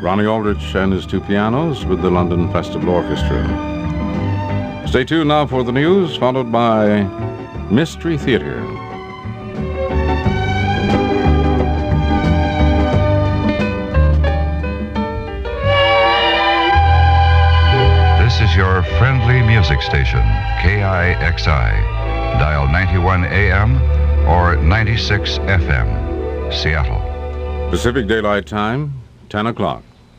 Ronnie Aldrich and his two pianos with the London Festival Orchestra. Stay tuned now for the news, followed by Mystery Theater. This is your friendly music station, KIXI. Dial 91 AM or 96 FM, Seattle. Pacific Daylight Time, 10 o'clock.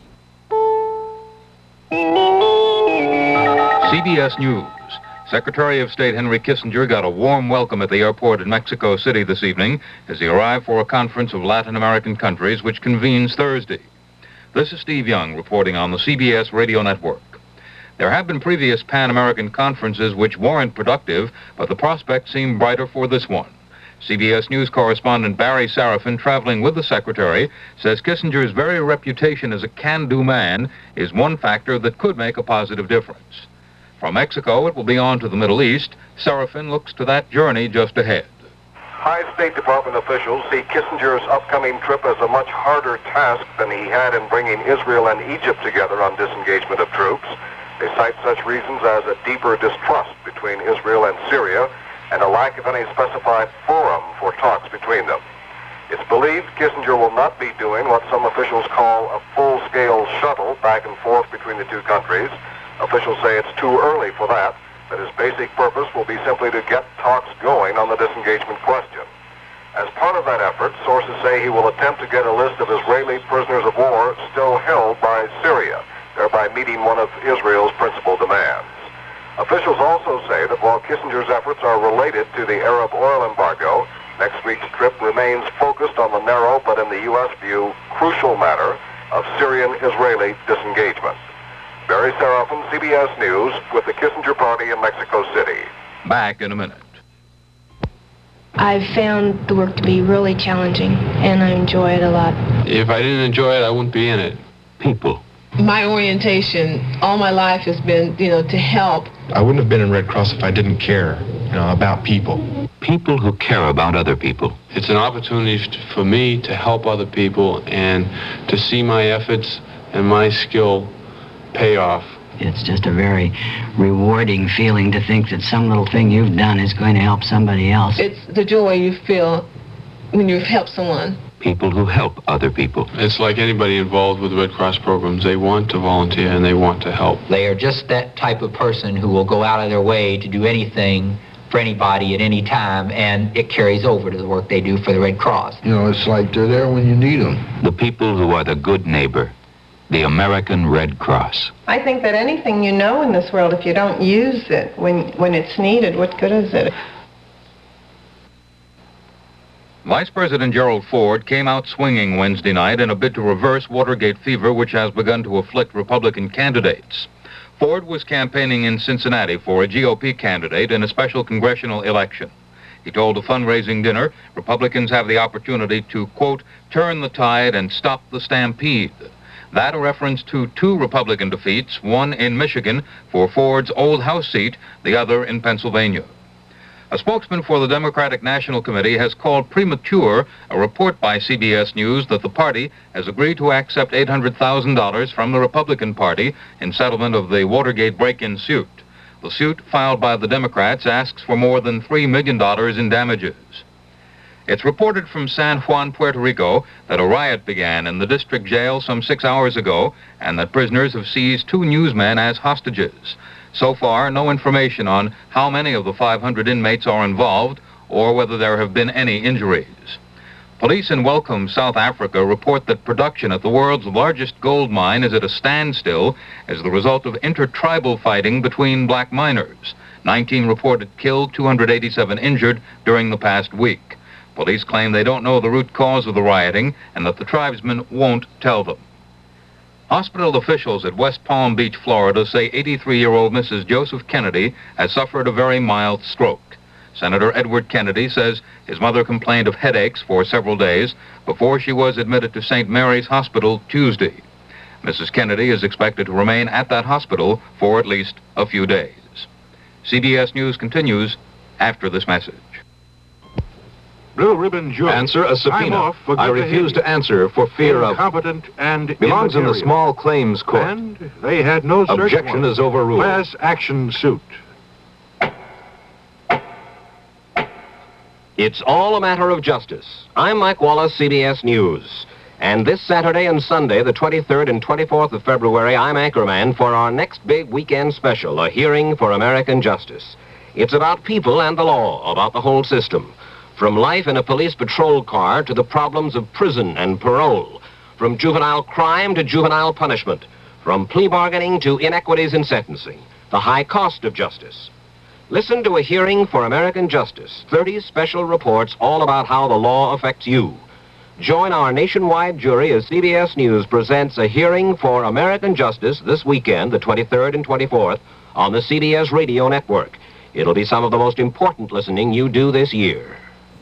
CBS News. Secretary of State Henry Kissinger got a warm welcome at the airport in Mexico City this evening as he arrived for a conference of Latin American countries which convenes Thursday. This is Steve Young reporting on the CBS radio network. There have been previous Pan-American conferences which weren't productive, but the prospects seem brighter for this one. CBS News correspondent Barry Sarafin, traveling with the Secretary, says Kissinger's very reputation as a can-do man is one factor that could make a positive difference. From Mexico, it will be on to the Middle East. Sarafin looks to that journey just ahead. High State Department officials see Kissinger's upcoming trip as a much harder task than he had in bringing Israel and Egypt together on disengagement of troops. They cite such reasons as a deeper distrust between Israel and Syria and a lack of any specified forum for talks between them. It's believed Kissinger will not be doing what some officials call a full-scale shuttle back and forth between the two countries. Officials say it's too early for that his basic purpose will be simply to get talks going on the disengagement question. As part of that effort, sources say he will attempt to get a list of Israeli prisoners of war still held by Syria, thereby meeting one of Israel's principal demands. Officials also say that while Kissinger's efforts are related to the Arab oil embargo, next week's trip remains focused on the narrow but in the U.S. view crucial matter of Syrian-Israeli disengagement. Barry Sarafin, CBS News, with the Kissinger Party in Mexico City. Back in a minute. I've found the work to be really challenging, and I enjoy it a lot. If I didn't enjoy it, I wouldn't be in it. People. My orientation all my life has been, to help. I wouldn't have been in Red Cross if I didn't care, about people. People who care about other people. It's an opportunity for me to help other people and to see my efforts and my skill pay off. It's just a very rewarding feeling to think that some little thing you've done is going to help somebody else. It's the joy you feel when you've helped someone. People who help other people. It's like anybody involved with Red Cross programs. They want to volunteer and they want to help. They are just that type of person who will go out of their way to do anything for anybody at any time, and it carries over to the work they do for the Red Cross. It's like they're there when you need them. The people who are the good neighbor. The American Red Cross. I think that anything you know in this world, if you don't use it when it's needed, what good is it? Vice President Gerald Ford came out swinging Wednesday night in a bid to reverse Watergate fever, which has begun to afflict Republican candidates. Ford was campaigning in Cincinnati for a GOP candidate in a special congressional election. He told a fundraising dinner Republicans have the opportunity to, quote, turn the tide and stop the stampede. That a reference to two Republican defeats, one in Michigan for Ford's old House seat, the other in Pennsylvania. A spokesman for the Democratic National Committee has called premature a report by CBS News that the party has agreed to accept $800,000 from the Republican Party in settlement of the Watergate break-in suit. The suit filed by the Democrats asks for more than $3 million in damages. It's reported from San Juan, Puerto Rico, that a riot began in the district jail some 6 hours ago and that prisoners have seized two newsmen as hostages. So far, no information on how many of the 500 inmates are involved or whether there have been any injuries. Police in Welcome, South Africa, report that production at the world's largest gold mine is at a standstill as the result of intertribal fighting between black miners. 19 reported killed, 287 injured during the past week. Police claim they don't know the root cause of the rioting and that the tribesmen won't tell them. Hospital officials at West Palm Beach, Florida, say 83-year-old Mrs. Joseph Kennedy has suffered a very mild stroke. Senator Edward Kennedy says his mother complained of headaches for several days before she was admitted to St. Mary's Hospital Tuesday. Mrs. Kennedy is expected to remain at that hospital for at least a few days. CBS News continues after this message. Blue Ribbon Jury. Answer a subpoena. I'm off for I refuse to answer for fear of... Incompetent and belongs in the immaterial. small claims court. And they had no search Objection warrant. is overruled. Class action suit. It's all a matter of justice. I'm Mike Wallace, CBS News. And this Saturday and Sunday, the 23rd and 24th of February, I'm anchorman for our next big weekend special, A Hearing for American Justice. It's about people and the law, about the whole system. From life in a police patrol car to the problems of prison and parole. From juvenile crime to juvenile punishment. From plea bargaining to inequities in sentencing. The high cost of justice. Listen to A Hearing for American Justice. 30 special reports all about how the law affects you. Join our nationwide jury as CBS News presents A Hearing for American Justice this weekend, the 23rd and 24th, on the CBS Radio Network. It'll be some of the most important listening you do this year.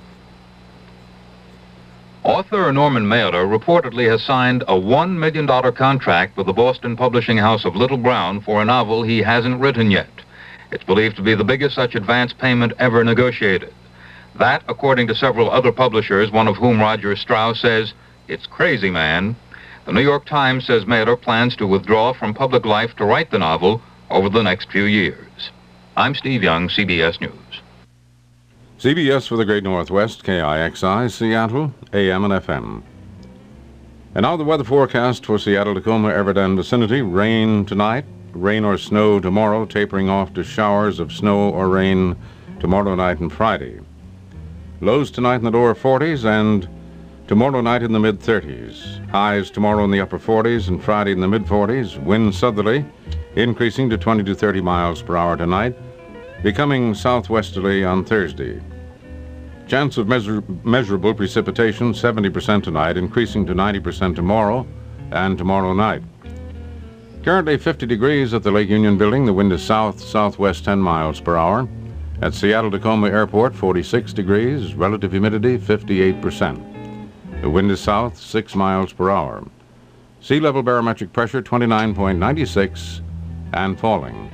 Author Norman Mailer reportedly has signed a $1 million contract with the Boston publishing house of Little Brown for a novel he hasn't written yet. It's believed to be the biggest such advance payment ever negotiated. That, according to several other publishers, one of whom Roger Strauss says, "It's crazy, man." The New York Times says Mailer plans to withdraw from public life to write the novel over the next few years. I'm Steve Young, CBS News. CBS for the Great Northwest, KIXI, Seattle, AM and FM. And now the weather forecast for Seattle, Tacoma, Everett vicinity. Rain tonight, rain or snow tomorrow, tapering off to showers of snow or rain tomorrow night and Friday. Lows tonight in the lower 40s and tomorrow night in the mid-30s. Highs tomorrow in the upper 40s and Friday in the mid-40s. Wind southerly, increasing to 20 to 30 miles per hour tonight, becoming southwesterly on Thursday. Chance of measurable precipitation, 70% tonight, increasing to 90% tomorrow and tomorrow night. Currently 50 degrees at the Lake Union Building. The wind is south-southwest 10 miles per hour. At Seattle-Tacoma Airport, 46 degrees, relative humidity 58%. The wind is south, 6 miles per hour. Sea level barometric pressure 29.96 and falling.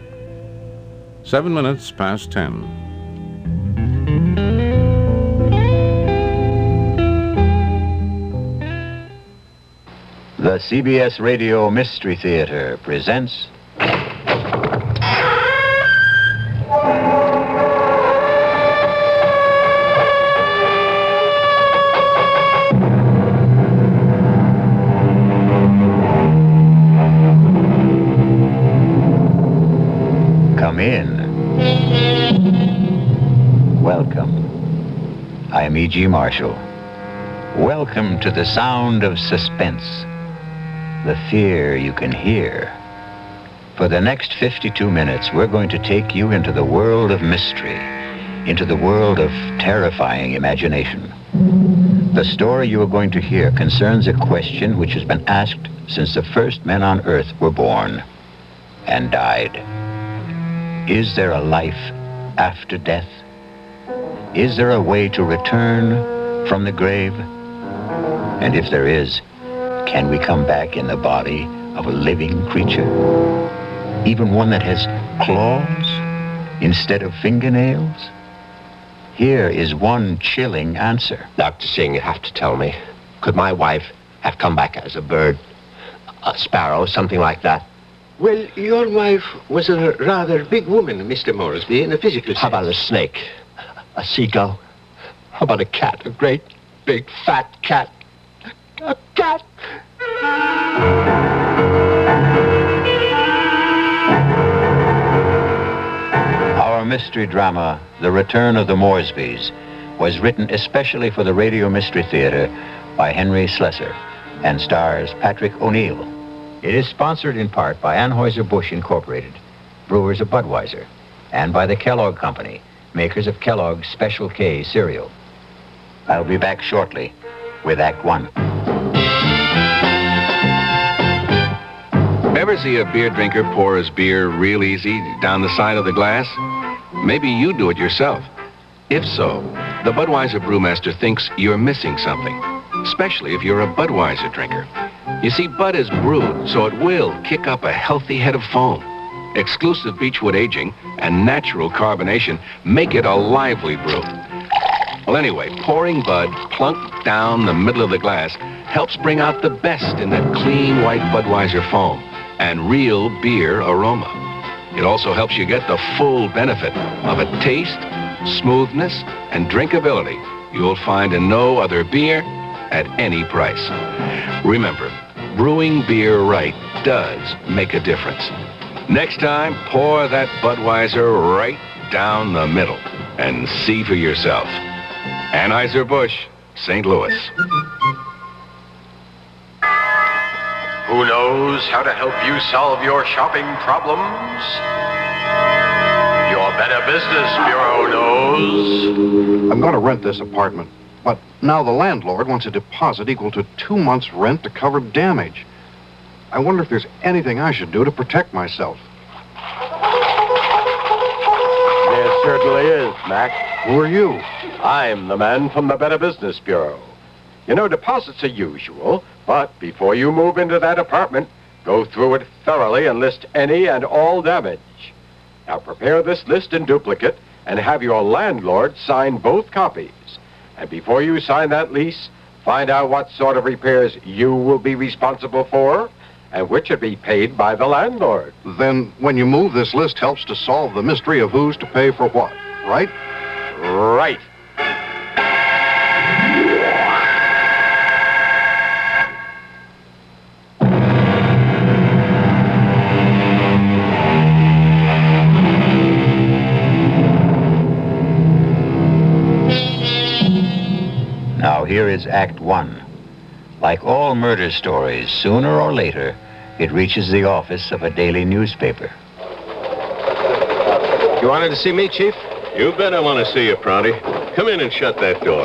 7 minutes past 10. The CBS Radio Mystery Theater presents... Come in. Welcome. I am E.G. Marshall. Welcome to the sound of suspense. The fear you can hear. For the next 52 minutes, we're going to take you into the world of mystery, into the world of terrifying imagination. The story you are going to hear concerns a question which has been asked since the first men on Earth were born and died. Is there a life after death? Is there a way to return from the grave? And if there is, can we come back in the body of a living creature? Even one that has claws instead of fingernails? Here is one chilling answer. Dr. Singh, you have to tell me, could my wife have come back as a bird, a sparrow, something like that? Well, your wife was a rather big woman, Mr. Moresby, in a physical sense. How about a snake? A seagull? How about a cat? A great, big, fat cat? A cat! Our mystery drama, The Return of the Moresbys, was written especially for the Radio Mystery Theater by Henry Slesser and stars Patrick O'Neill. It is sponsored in part by Anheuser-Busch Incorporated, brewers of Budweiser, and by the Kellogg Company, makers of Kellogg's Special K cereal. I'll be back shortly with Act One. Ever see a beer drinker pour his beer real easy down the side of the glass? Maybe you do it yourself. If so, the Budweiser Brewmaster thinks you're missing something, especially if you're a Budweiser drinker. You see, Bud is brewed, so it will kick up a healthy head of foam. Exclusive beechwood aging and natural carbonation make it a lively brew. Well, anyway, pouring Bud plunk down the middle of the glass helps bring out the best in that clean white Budweiser foam and real beer aroma. It also helps you get the full benefit of a taste, smoothness, and drinkability you'll find in no other beer at any price. Remember, brewing beer right does make a difference. Next time, pour that Budweiser right down the middle and see for yourself. Anheuser-Busch, St. Louis. Who knows how to help you solve your shopping problems? Your Better Business Bureau knows. I'm going to rent this apartment, but now the landlord wants a deposit equal to 2 months' rent to cover damage. I wonder if there's anything I should do to protect myself. There certainly is, Mac. Who are you? I'm the man from the Better Business Bureau. You know, deposits are usual, but before you move into that apartment, go through it thoroughly and list any and all damage. Now prepare this list in duplicate and have your landlord sign both copies. And before you sign that lease, find out what sort of repairs you will be responsible for and which should be paid by the landlord. Then when you move, this list helps to solve the mystery of who's to pay for what, right? Right. Now here is Act 1. Like all murder stories, sooner or later, it reaches the office of a daily newspaper. You wanted to see me, Chief? You bet I want to see you, Prouty. Come in and shut that door.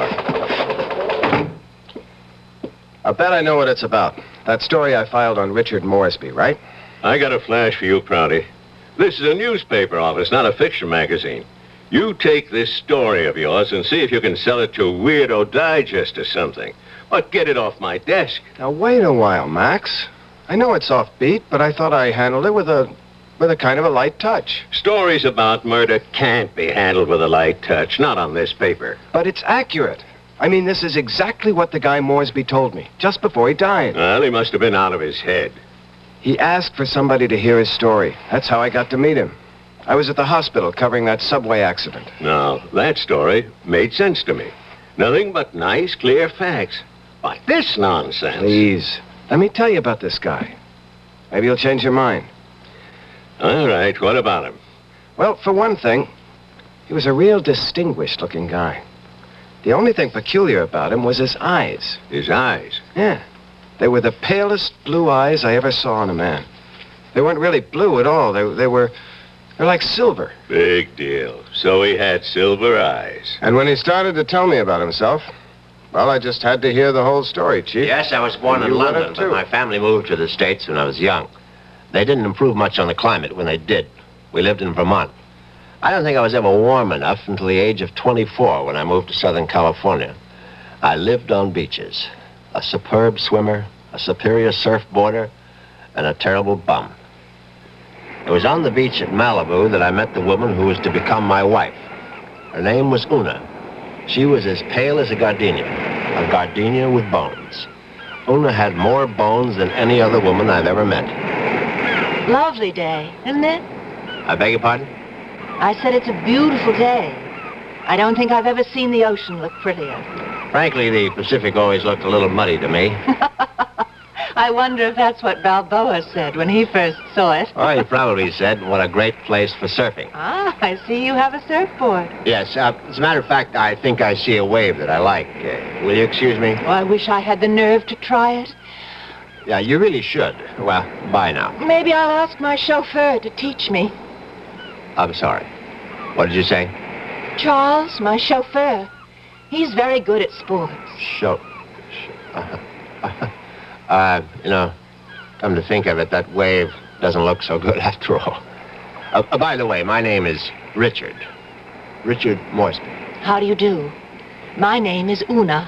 I bet I know what it's about. That story I filed on Richard Moresby, right? I got a flash for you, Prouty. This is a newspaper office, not a fiction magazine. You take this story of yours and see if you can sell it to Weirdo Digest or something. But get it off my desk. Now, wait a while, Max. I know it's offbeat, but I thought I handled it with a kind of a light touch. Stories about murder can't be handled with a light touch, not on this paper. But it's accurate. I mean, this is exactly what the guy Moresby told me, just before he died. Well, he must have been out of his head. He asked for somebody to hear his story. That's how I got to meet him. I was at the hospital covering that subway accident. Now, that story made sense to me. Nothing but nice, clear facts. But this nonsense... Please, let me tell you about this guy. Maybe you'll change your mind. All right, what about him? Well, for one thing, he was a real distinguished-looking guy. The only thing peculiar about him was his eyes. His eyes? Yeah. They were the palest blue eyes I ever saw in a man. They weren't really blue at all. They're like silver. Big deal. So he had silver eyes. And when he started to tell me about himself, well, I just had to hear the whole story, Chief. Yes, I was born in London, but my family moved to the States when I was young. They didn't improve much on the climate when they did. We lived in Vermont. I don't think I was ever warm enough until the age of 24 when I moved to Southern California. I lived on beaches. A superb swimmer, a superior surfboarder, and a terrible bum. It was on the beach at Malibu that I met the woman who was to become my wife. Her name was Una. She was as pale as a gardenia with bones. Una had more bones than any other woman I've ever met. Lovely day, isn't it? I beg your pardon? I said it's a beautiful day. I don't think I've ever seen the ocean look prettier. Frankly, the Pacific always looked a little muddy to me. I wonder if that's what Balboa said when he first saw it. Oh, he probably said, what a great place for surfing. Ah, I see you have a surfboard. Yes, as a matter of fact, I think I see a wave that I like. Will you excuse me? Oh, I wish I had the nerve to try it. Yeah, you really should. Well, bye now. Maybe I'll ask my chauffeur to teach me. I'm sorry. What did you say? Charles, my chauffeur. He's very good at sports. You know, come to think of it, that wave doesn't look so good after all. By the way, my name is Richard. Richard Moresby. How do you do? My name is Una.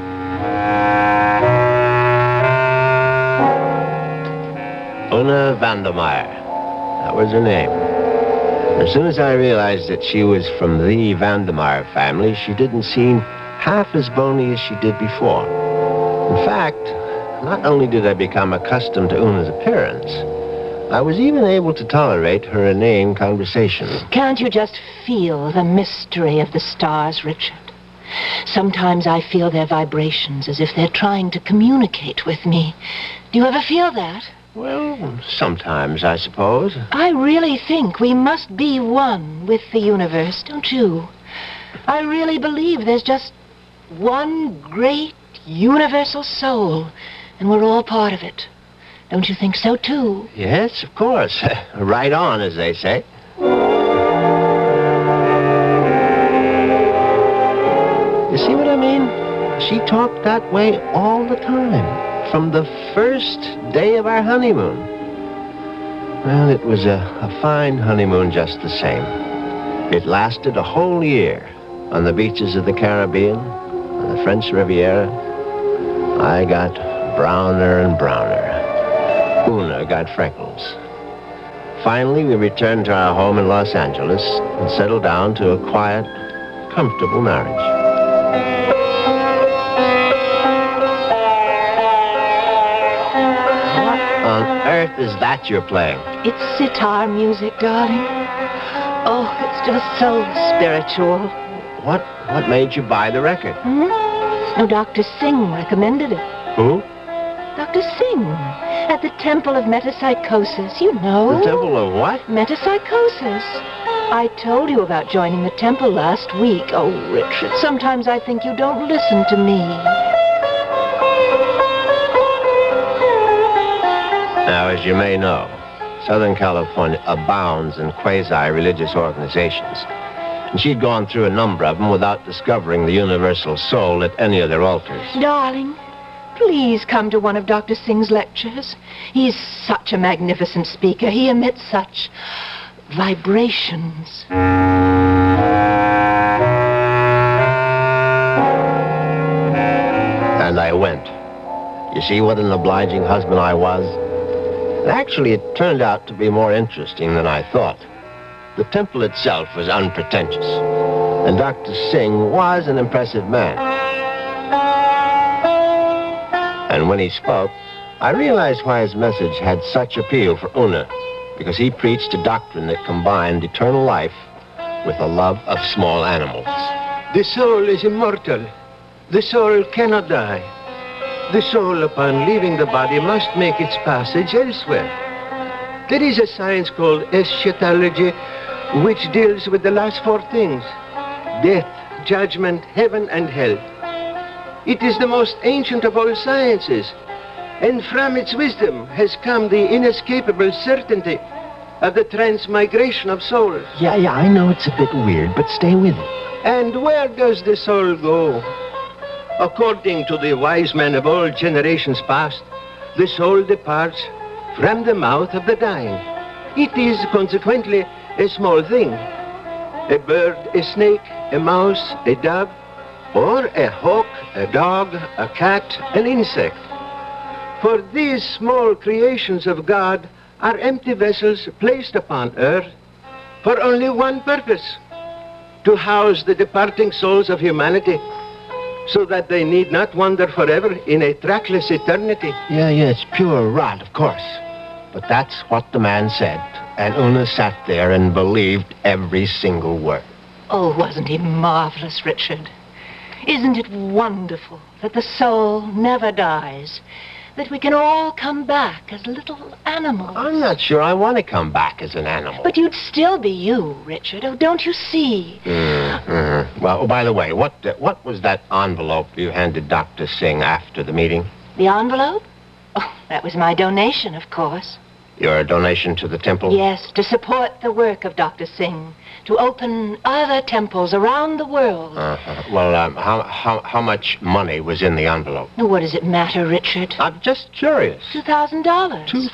Una Vandermeyer. That was her name. As soon as I realized that she was from the Vandermeyer family, she didn't seem half as bony as she did before. In fact, not only did I become accustomed to Una's appearance, I was even able to tolerate her inane conversation. Can't you just feel the mystery of the stars, Richard? Sometimes I feel their vibrations as if they're trying to communicate with me. Do you ever feel that? Well, sometimes, I suppose. I really think we must be one with the universe, don't you? I really believe there's just one great universal soul, and we're all part of it. Don't you think so, too? Yes, of course. Right on, as they say. You see what I mean? She talked that way all the time, from the first day of our honeymoon. Well, it was a fine honeymoon just the same. It lasted a whole year on the beaches of the Caribbean, on the French Riviera. I got browner and browner. Una got freckles. Finally, we returned to our home in Los Angeles and settled down to a quiet, comfortable marriage. What on earth is that you're playing? It's sitar music, darling. Oh, it's just so spiritual. What made you buy the record? No, Dr. Singh recommended it. Who? Dr. Singh, at the Temple of Metapsychosis, you know. The Temple of what? Metapsychosis. I told you about joining the temple last week. Oh, Richard, sometimes I think you don't listen to me. Now, as you may know, Southern California abounds in quasi-religious organizations. And she'd gone through a number of them without discovering the universal soul at any of their altars. Darling, please come to one of Dr. Singh's lectures. He's such a magnificent speaker. He emits such vibrations. And I went. You see what an obliging husband I was? And actually, it turned out to be more interesting than I thought. The temple itself was unpretentious, and Dr. Singh was an impressive man. And when he spoke, I realized why his message had such appeal for Una, because he preached a doctrine that combined eternal life with a love of small animals. The soul is immortal. The soul cannot die. The soul, upon leaving the body, must make its passage elsewhere. There is a science called eschatology, which deals with the last four things: death, judgment, heaven, and hell. It is the most ancient of all sciences, and from its wisdom has come the inescapable certainty of the transmigration of souls. Yeah, I know it's a bit weird, but stay with it. And where does the soul go? According to the wise men of all generations past, the soul departs from the mouth of the dying. It is consequently a small thing. A bird, a snake, a mouse, a dove, or a hawk, a dog, a cat, an insect. For these small creations of God are empty vessels placed upon earth for only one purpose: to house the departing souls of humanity, so that they need not wander forever in a trackless eternity. Yeah, it's pure rot, of course. But that's what the man said, and Una sat there and believed every single word. Oh, wasn't he marvelous, Richard? Isn't it wonderful that the soul never dies? That we can all come back as little animals? I'm not sure I want to come back as an animal. But you'd still be you, Richard. Oh, don't you see? Well, by the way, what was that envelope you handed Dr. Singh after the meeting? The envelope? Oh, that was my donation, of course. Your donation to the temple? Yes, to support the work of Dr. Singh, to open other temples around the world. Well, how much money was in the envelope? What does it matter, Richard? I'm just curious. $2,000.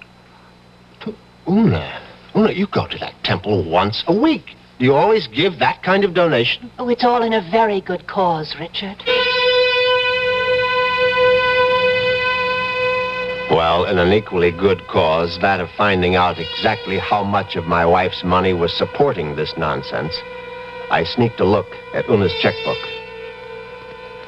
Una, you go to that temple once a week. Do you always give that kind of donation? Oh, it's all in a very good cause, Richard. Well, in an equally good cause, that of finding out exactly how much of my wife's money was supporting this nonsense, I sneaked a look at Una's checkbook.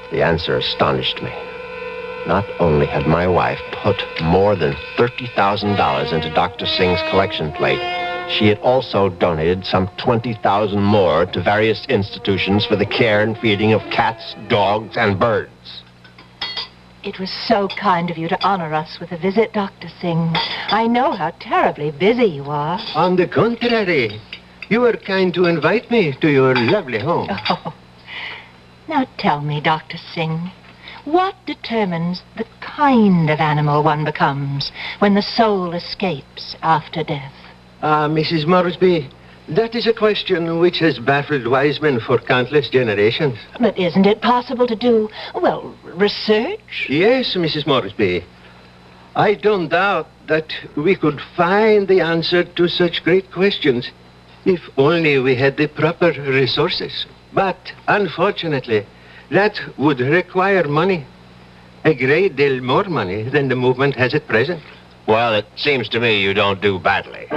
The answer astonished me. Not only had my wife put more than $30,000 into Dr. Singh's collection plate, she had also donated some $20,000 more to various institutions for the care and feeding of cats, dogs, and birds. It was so kind of you to honor us with a visit, Dr. Singh. I know how terribly busy you are. On the contrary, you were kind to invite me to your lovely home. Oh. Now tell me, Dr. Singh, what determines the kind of animal one becomes when the soul escapes after death? Mrs. Moresby, that is a question which has baffled wise men for countless generations. But isn't it possible to do, well, research? Yes, Mrs. Moresby. I don't doubt that we could find the answer to such great questions if only we had the proper resources. But, unfortunately, that would require money. A great deal more money than the movement has at present. Well, it seems to me you don't do badly.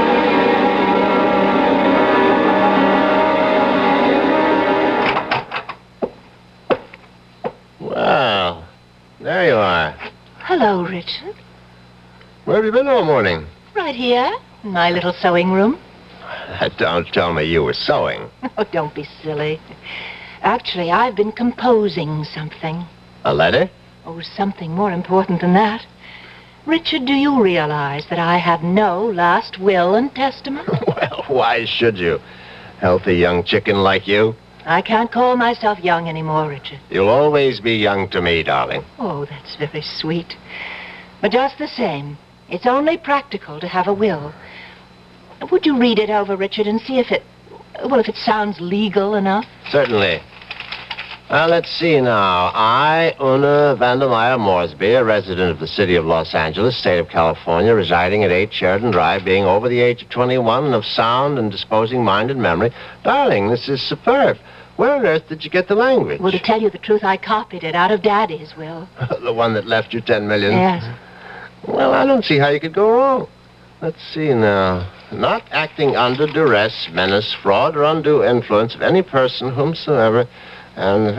Well, there you are. Hello, Richard. Where have you been all morning? Right here, in my little sewing room. Don't tell me you were sewing. Oh, don't be silly. Actually, I've been composing something. A letter? Oh, something more important than that. Richard, do you realize that I have no last will and testament? Well, why should you? Healthy young chicken like you. I can't call myself young anymore, Richard. You'll always be young to me, darling. Oh, that's very sweet. But just the same, it's only practical to have a will. Would you read it over, Richard, and see if it sounds legal enough? Certainly. Well, let's see now. I, Una Vandermeyer Moresby, a resident of the city of Los Angeles, state of California, residing at 8 Sheridan Drive, being over the age of 21 and of sound and disposing mind and memory. Darling, this is superb. Where on earth did you get the language? Well, to tell you the truth, I copied it out of Daddy's will. The one that left you $10 million? Yes. Well, I don't see how you could go wrong. Let's see now. Not acting under duress, menace, fraud, or undue influence of any person whomsoever... And,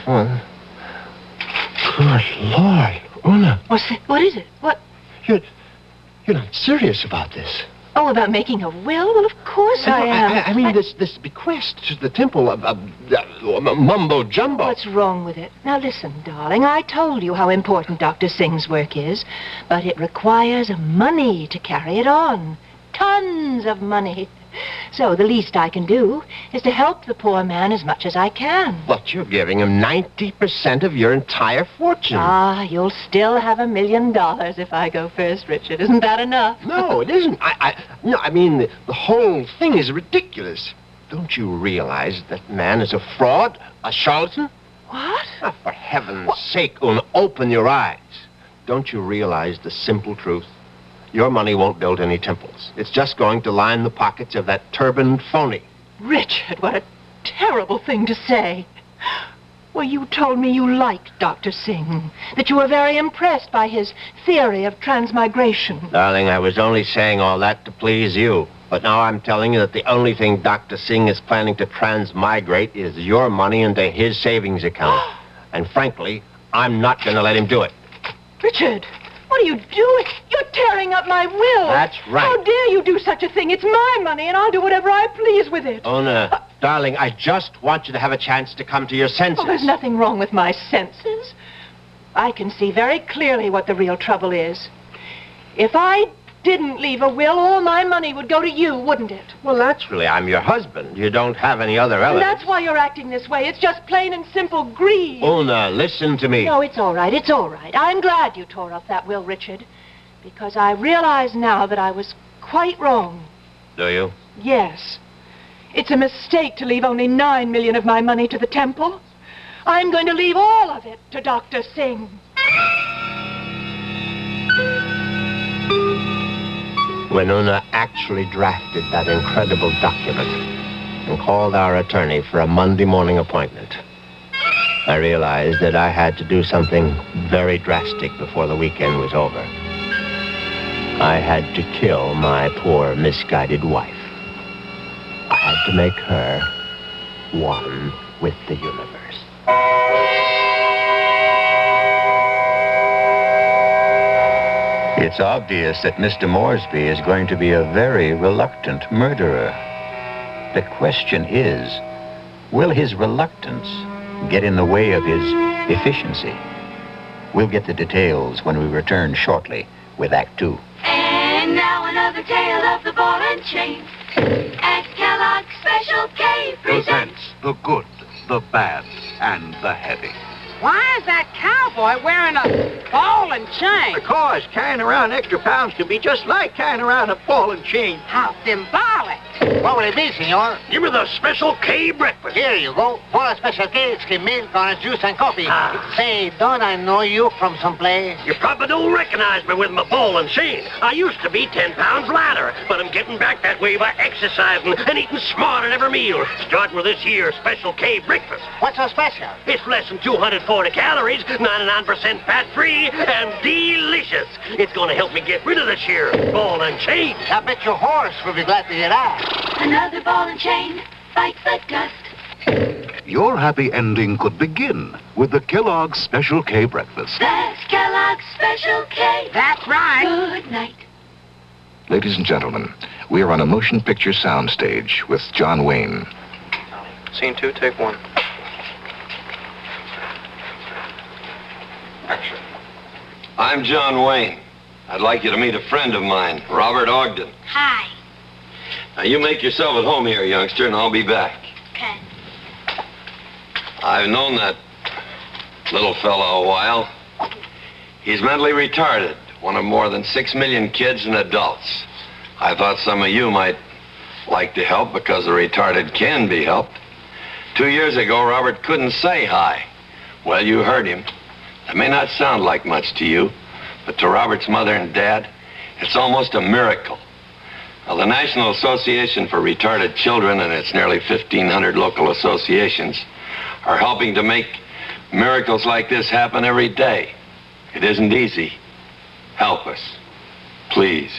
good Lord, Una. What's it? What is it? What? You're not serious about this. Oh, about making a will? Well, of course I am. I mean, this bequest to the temple of mumbo-jumbo. What's wrong with it? Now, listen, darling, I told you how important Dr. Singh's work is, but it requires money to carry it on. Tons of money. So the least I can do is to help the poor man as much as I can. But you're giving him 90% of your entire fortune. Ah, you'll still have $1 million if I go first, Richard. Isn't that enough? No, it isn't. I mean, the whole thing is ridiculous. Don't you realize that man is a fraud, a charlatan? What? Oh, for heaven's sake, Una, open your eyes. Don't you realize the simple truth? Your money won't build any temples. It's just going to line the pockets of that turbaned phony. Richard, what a terrible thing to say. Well, you told me you liked Dr. Singh, that you were very impressed by his theory of transmigration. Darling, I was only saying all that to please you. But now I'm telling you that the only thing Dr. Singh is planning to transmigrate is your money into his savings account. And frankly, I'm not going to let him do it. Richard! What are you doing? You're tearing up my will. That's right. How dare you do such a thing? It's my money, and I'll do whatever I please with it. Una, darling, I just want you to have a chance to come to your senses. Oh, there's nothing wrong with my senses. I can see very clearly what the real trouble is. If I didn't leave a will, all my money would go to you, wouldn't it? Well, naturally. I'm your husband. You don't have any other relatives. And that's why you're acting this way. It's just plain and simple greed. Una, listen to me. No, it's all right. It's all right. I'm glad you tore up that will, Richard, because I realize now that I was quite wrong. Do you? Yes. It's a mistake to leave only $9 million of my money to the temple. I'm going to leave all of it to Dr. Singh. When Una actually drafted that incredible document and called our attorney for a Monday morning appointment, I realized that I had to do something very drastic before the weekend was over. I had to kill my poor, misguided wife. I had to make her one with the universe. It's obvious that Mr. Moresby is going to be a very reluctant murderer. The question is, will his reluctance get in the way of his efficiency? We'll get the details when we return shortly with Act Two. And now another tale of the ball and chain. At Kellogg's Special K presents the good, the bad, and the heavy. Why is that cowboy wearing a ball and chain? Because carrying around extra pounds can be just like carrying around a ball and chain. How symbolic. What will it be, senor? Give me the Special K breakfast. Here you go. For a Special K, it's milk, orange juice, and coffee. Say, don't I know you from someplace? You probably don't recognize me with my ball and chain. I used to be 10 pounds lighter, but I'm getting back that way by exercising and eating smart at every meal. Starting with this here Special K breakfast. What's so special? It's less than 240 calories, 99% fat-free, and delicious. It's going to help me get rid of this here ball and chain. I bet your horse will be glad to hear that. another ball and chain fights the dust. Your happy ending could begin with the Kellogg's Special K breakfast. That's Kellogg's Special K. That's right. Good night. Ladies and gentlemen, we are on a motion picture soundstage with John Wayne. Scene 2, take 1. Action. I'm John Wayne. I'd like you to meet a friend of mine, Robert Ogden. Hi. Now, you make yourself at home here, youngster, and I'll be back. Okay. I've known that little fellow a while. He's mentally retarded, one of more than 6 million kids and adults. I thought some of you might like to help because the retarded can be helped. 2 years ago, Robert couldn't say hi. Well, you heard him. That may not sound like much to you, but to Robert's mother and dad, it's almost a miracle. Well, the National Association for Retarded Children and its nearly 1,500 local associations are helping to make miracles like this happen every day. It isn't easy. Help us, please.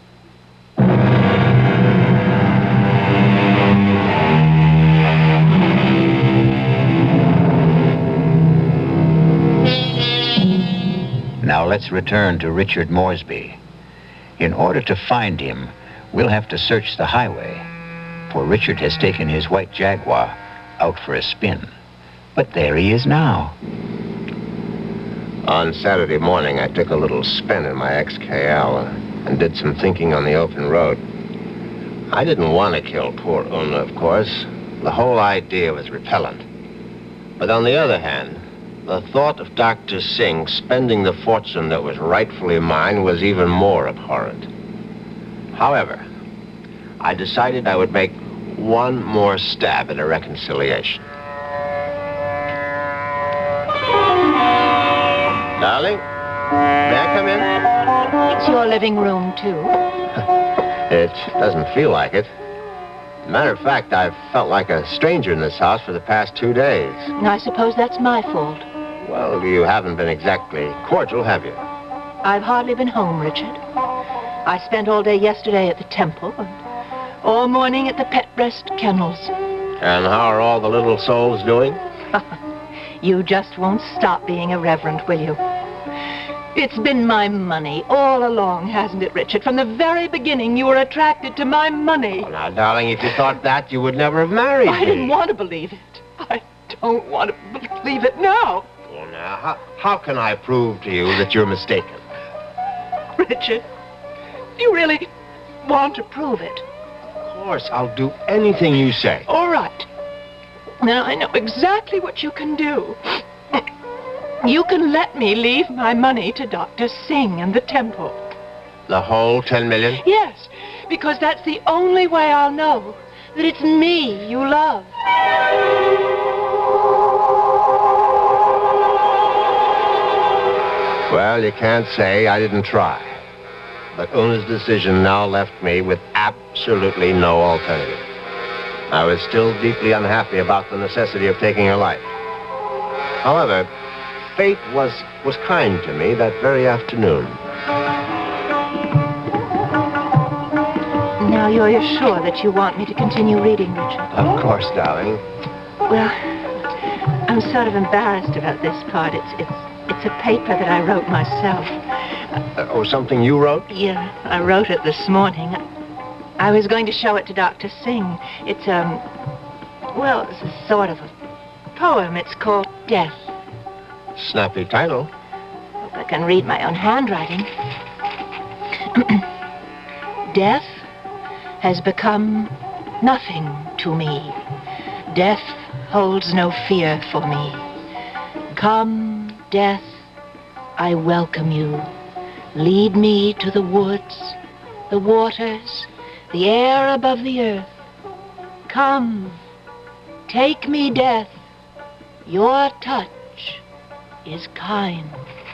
Now let's return to Richard Moresby. In order to find him, we'll have to search the highway, for Richard has taken his white Jaguar out for a spin. But there he is now. On Saturday morning, I took a little spin in my XKL and did some thinking on the open road. I didn't want to kill poor Una, of course. The whole idea was repellent. But on the other hand, the thought of Dr. Singh spending the fortune that was rightfully mine was even more abhorrent. However, I decided I would make one more stab at a reconciliation. Darling, may I come in? It's your living room, too. It doesn't feel like it. Matter of fact, I've felt like a stranger in this house for the past 2 days. I suppose that's my fault. Well, you haven't been exactly cordial, have you? I've hardly been home, Richard. I spent all day yesterday at the temple and all morning at the Pet Breast Kennels. And how are all the little souls doing? You just won't stop being irreverent, will you? It's been my money all along, hasn't it, Richard? From the very beginning, you were attracted to my money. Oh, now, darling, if you thought that, you would never have married me. I didn't want to believe it. I don't want to believe it now. Well, now, how can I prove to you that you're mistaken? Richard, do you really want to prove it? Of course, I'll do anything you say. All right. Now, I know exactly what you can do. You can let me leave my money to Dr. Singh and the temple. The whole 10 million? Yes, because that's the only way I'll know that it's me you love. Well, you can't say I didn't try. But Una's decision now left me with absolutely no alternative. I was still deeply unhappy about the necessity of taking her life. However, fate was kind to me that very afternoon. Now you're sure that you want me to continue reading, Richard? Of course, darling. Well, I'm sort of embarrassed about this part. It's a paper that I wrote myself. Something you wrote? Yeah, I wrote it this morning. I was going to show it to Dr. Singh. It's, well, it's a sort of a poem. It's called Death. Snappy title. Hope I can read my own handwriting. Death has become nothing to me. Death holds no fear for me. Come, death, I welcome you. Lead me to the woods, the waters, the air above the earth. Come, take me, death. Your touch is kind.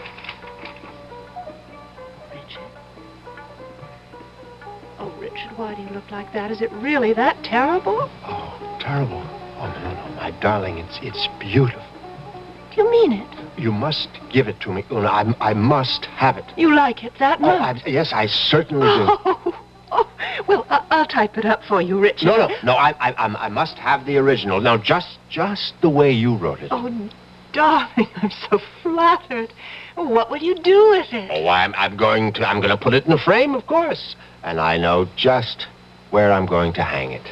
Oh, Richard, why do you look like that? Is it really that terrible? Oh, terrible. Oh, no, my darling, it's beautiful. Do you mean it? You must give it to me, Una. I must have it. You like it that much? Yes, I certainly do. Well, I'll type it up for you, Richard. No, I must have the original. Now, just the way you wrote it. Oh, darling, I'm so flattered. What will you do with it? Oh, I'm going to put it in a frame, of course. And I know just where I'm going to hang it.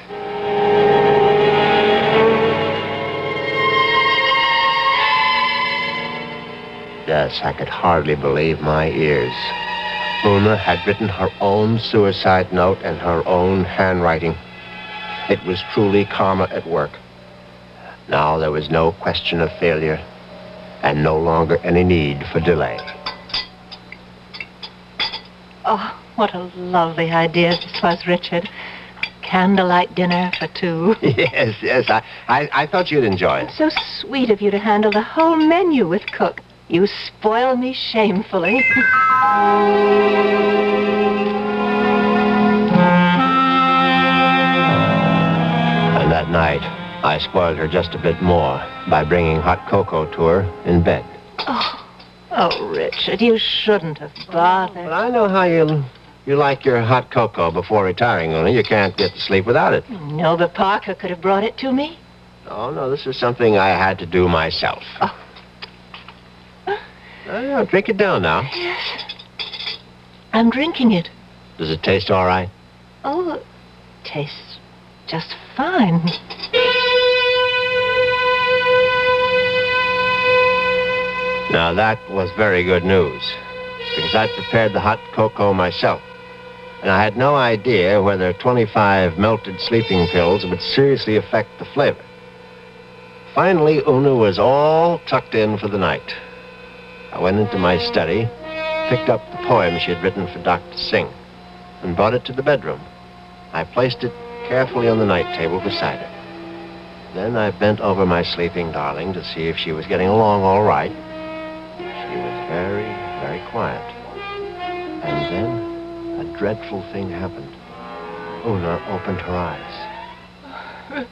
Yes, I could hardly believe my ears. Una had written her own suicide note in her own handwriting. It was truly karma at work. Now there was no question of failure, and no longer any need for delay. Oh, what a lovely idea this was, Richard. Candlelight dinner for two. Yes, I thought you'd enjoy it. So sweet of you to handle the whole menu with cook. You spoil me shamefully. And that night, I spoiled her just a bit more by bringing hot cocoa to her in bed. Oh, Richard, you shouldn't have bothered. But I know how you like your hot cocoa before retiring, Una. You can't get to sleep without it. No, but Parker could have brought it to me. Oh, no, this is something I had to do myself. Oh, drink it down now. Yes. I'm drinking it. Does it taste all right? Oh, it tastes just fine. Now, that was very good news, because I'd prepared the hot cocoa myself, and I had no idea whether 25 melted sleeping pills would seriously affect the flavor. Finally, Una was all tucked in for the night. I went into my study, picked up the poem she had written for Dr. Singh, and brought it to the bedroom. I placed it carefully on the night table beside her. Then I bent over my sleeping darling to see if she was getting along all right. She was very, very quiet. And then a dreadful thing happened. Una opened her eyes.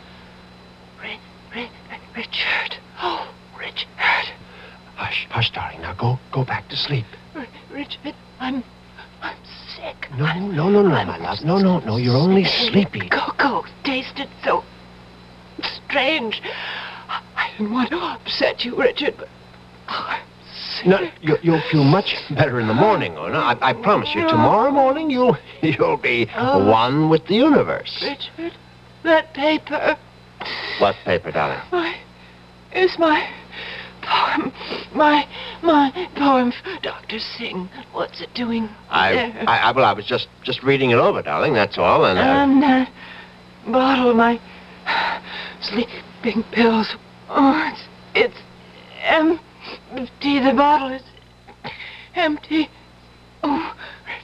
Richard. Oh, Richard. Hush, darling. Now go back to sleep. Richard, I'm sick. No, my love. No, you're only sleepy. Cocoa tasted so strange. I didn't want to upset you, Richard, but I'm sick. No, you'll feel much better in the morning, Una. I promise you. Tomorrow morning, you'll be one with the universe. Richard, that paper. What paper, darling? It's my poem. My poem for Dr. Singh. What's it doing there? I was just reading it over, darling, that's all, and... that bottle of my sleeping pills. Oh, it's empty. The bottle is empty. Oh,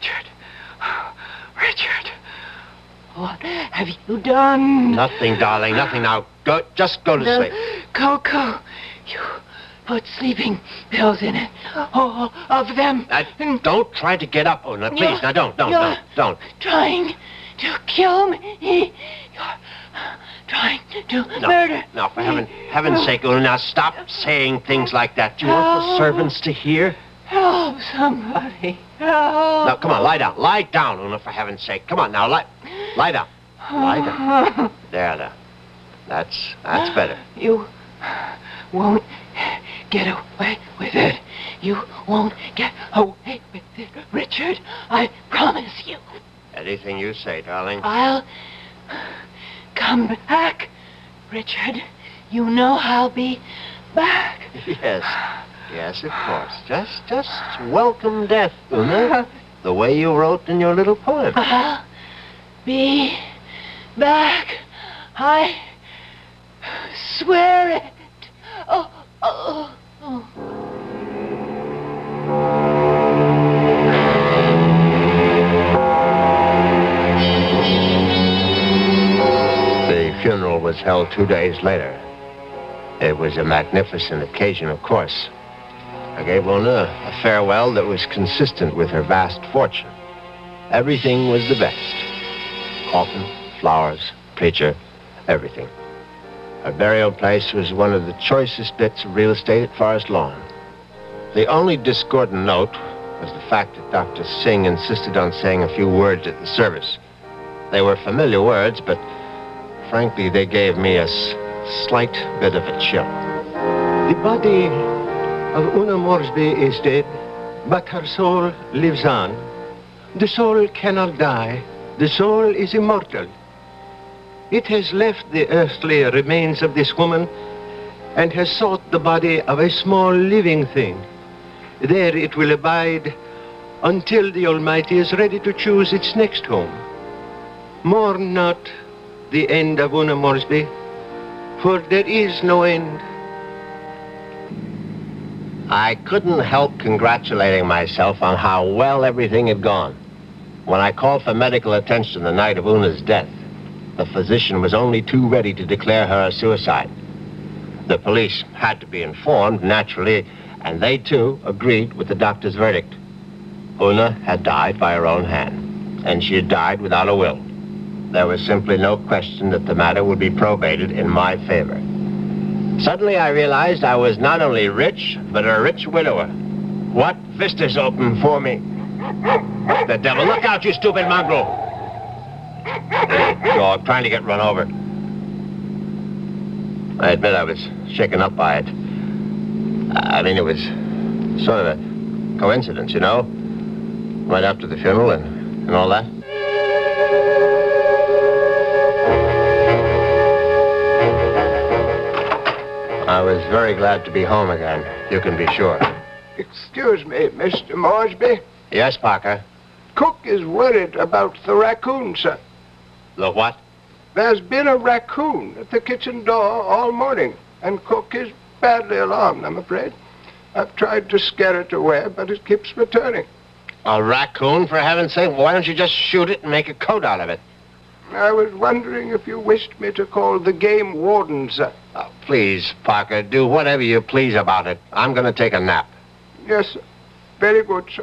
Richard. What have you done? Nothing, darling, nothing. Now, just go to sleep. Cocoa. You put sleeping pills in it. All of them. Don't try to get up, Una, please. Now, don't. Trying to kill me. You're trying to murder. No, for heaven's sake, Una, now stop saying things like that. Do you want the servants to hear? Help somebody. Help. Now, come on, lie down. Lie down, Una, for heaven's sake. Come on, now, lie down. Lie down. There. That's better. You won't get away with it. You won't get away with it, Richard. I promise you. Anything you say, darling. I'll come back, Richard. You know I'll be back. Yes. Yes, of course. Just welcome death, Una. The way you wrote in your little poem. I'll be back. I swear it. Oh. The funeral was held 2 days later. It was a magnificent occasion, of course. I gave Una a farewell that was consistent with her vast fortune. Everything was the best. Coffin, flowers, preacher, everything. Her burial place was one of the choicest bits of real estate at Forest Lawn. The only discordant note was the fact that Dr. Singh insisted on saying a few words at the service. They were familiar words, but frankly, they gave me a slight bit of a chill. The body of Una Moresby is dead, but her soul lives on. The soul cannot die. The soul is immortal. It has left the earthly remains of this woman and has sought the body of a small living thing. There it will abide until the Almighty is ready to choose its next home. Mourn not the end of Una Moresby, for there is no end. I couldn't help congratulating myself on how well everything had gone. When I called for medical attention the night of Una's death, the physician was only too ready to declare her a suicide. The police had to be informed, naturally, and they, too, agreed with the doctor's verdict. Una had died by her own hand, and she had died without a will. There was simply no question that the matter would be probated in my favor. Suddenly I realized I was not only rich, but a rich widower. What vistas opened for me? The devil! Look out, you stupid mongrel! Dog trying to get run over. I admit I was shaken up by it. I mean, it was sort of a coincidence, you know? Right after the funeral and all that. I was very glad to be home again, you can be sure. Excuse me, Mr. Moresby. Yes, Parker? Cook is worried about the raccoon, sir. The what? There's been a raccoon at the kitchen door all morning, and Cook is badly alarmed, I'm afraid. I've tried to scare it away, but it keeps returning. A raccoon, for heaven's sake? Why don't you just shoot it and make a coat out of it? I was wondering if you wished me to call the game warden, sir. Oh, please, Parker, do whatever you please about it. I'm going to take a nap. Yes, sir. Very good, sir.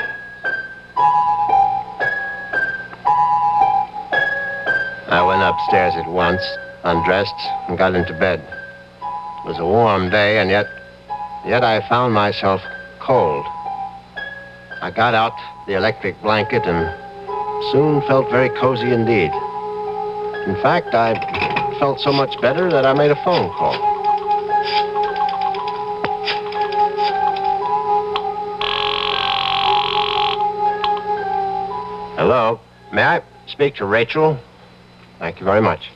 I went upstairs at once, undressed, and got into bed. It was a warm day, and yet I found myself cold. I got out the electric blanket and soon felt very cozy indeed. In fact, I felt so much better that I made a phone call. Hello? May I speak to Rachel? Thank you very much.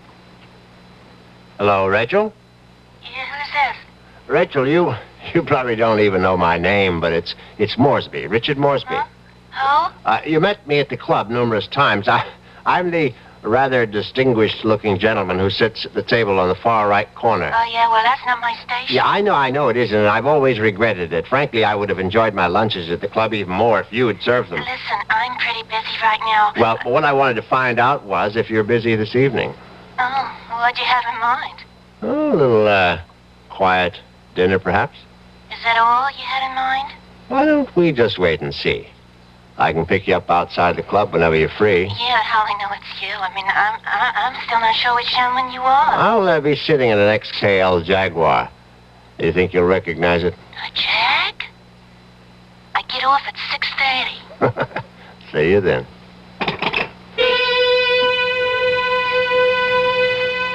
Hello, Rachel? Yeah, who's this? Rachel, you probably don't even know my name, but it's Moresby, Richard Moresby. Huh? Who? You met me at the club numerous times. I'm the rather distinguished-looking gentleman who sits at the table on the far right corner. Oh, yeah, well, that's not my station. Yeah, I know it isn't, and I've always regretted it. Frankly, I would have enjoyed my lunches at the club even more if you had served them. Listen, I'm pretty busy right now. Well, what I wanted to find out was if you're busy this evening. Oh, what'd you have in mind? Oh, a little, quiet dinner, perhaps? Is that all you had in mind? Why don't we just wait and see? I can pick you up outside the club whenever you're free. Yeah, how I know it's you. I mean, I'm still not sure which gentleman you are. I'll be sitting in an XKL Jaguar. Do you think you'll recognize it? A Jag? I get off at 6:30. See you then.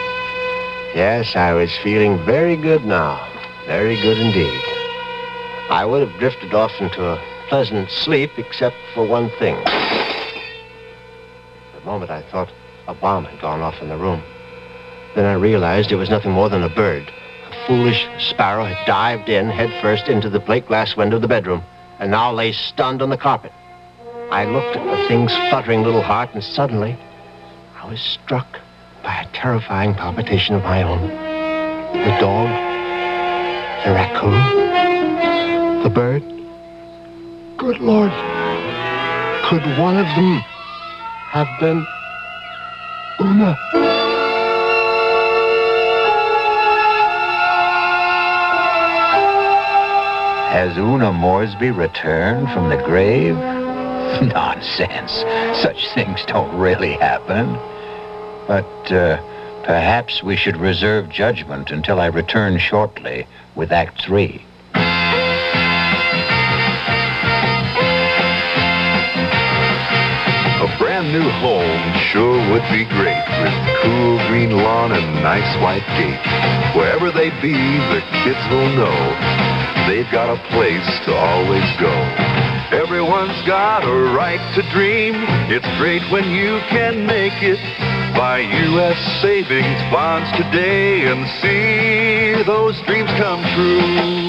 Yes, I was feeling very good now. Very good indeed. I would have drifted off into a pleasant sleep except for one thing. For a moment I thought a bomb had gone off in the room. Then I realized it was nothing more than a bird. A foolish sparrow had dived in headfirst into the plate glass window of the bedroom and now lay stunned on the carpet. I looked at the thing's fluttering little heart, and suddenly I was struck by a terrifying palpitation of my own. The dog, the raccoon, the bird. Good Lord, could one of them have been Una? Has Una Moresby returned from the grave? Nonsense. Such things don't really happen. But perhaps we should reserve judgment until I return shortly with Act 3. A brand new home sure would be great, with cool green lawn and nice white gate. Wherever they be, the kids will know they've got a place to always go. Everyone's got a right to dream. It's great when you can make it. Buy U.S. savings bonds today and see those dreams come true.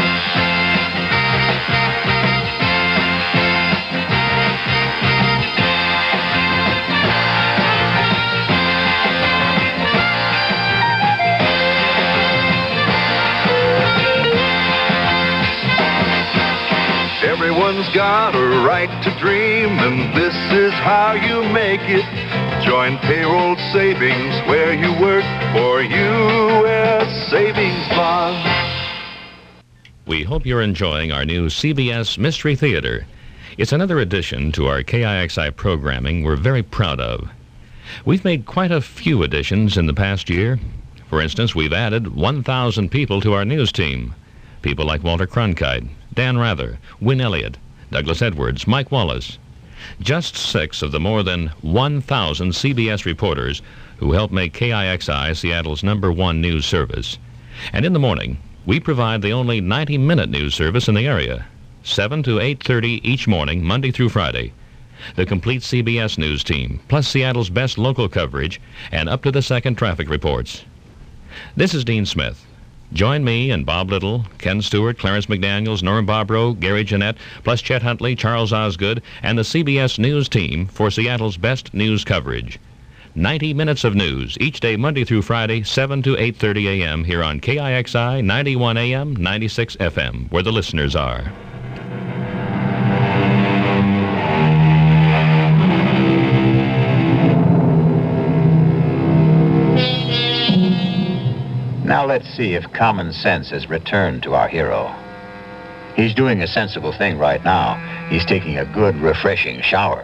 Everyone's got a right to dream, and this is how you make it. Join payroll savings where you work for U.S. Savings Bonds. We hope you're enjoying our new CBS Mystery Theater. It's another addition to our KIXI programming we're very proud of. We've made quite a few additions in the past year. For instance, we've added 1,000 people to our news team. People like Walter Cronkite, Dan Rather, Win Elliott, Douglas Edwards, Mike Wallace. Just 6 of the more than 1,000 CBS reporters who help make KIXI Seattle's #1 news service. And in the morning, we provide the only 90-minute news service in the area, 7 to 8:30 each morning, Monday through Friday. The complete CBS news team, plus Seattle's best local coverage and up-to-the-second traffic reports. This is Dean Smith. Join me and Bob Little, Ken Stewart, Clarence McDaniels, Norm Bobrow, Gary Jeanette, plus Chet Huntley, Charles Osgood, and the CBS News team for Seattle's best news coverage. 90 minutes of news each day, Monday through Friday, 7 to 8:30 a.m. here on KIXI 91 AM, 96 FM, where the listeners are. Now let's see if common sense has returned to our hero. He's doing a sensible thing right now. He's taking a good, refreshing shower.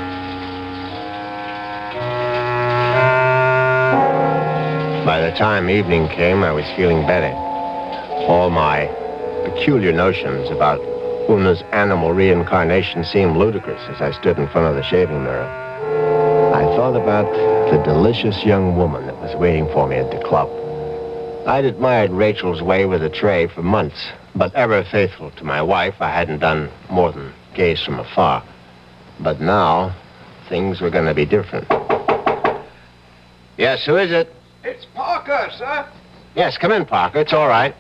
By the time evening came, I was feeling better. All my peculiar notions about Una's animal reincarnation seemed ludicrous as I stood in front of the shaving mirror. I thought about the delicious young woman that was waiting for me at the club. I'd admired Rachel's way with a tray for months, but ever faithful to my wife, I hadn't done more than gaze from afar. But now, things were going to be different. Yes, who is it? It's Parker, sir. Yes, come in, Parker. It's all right.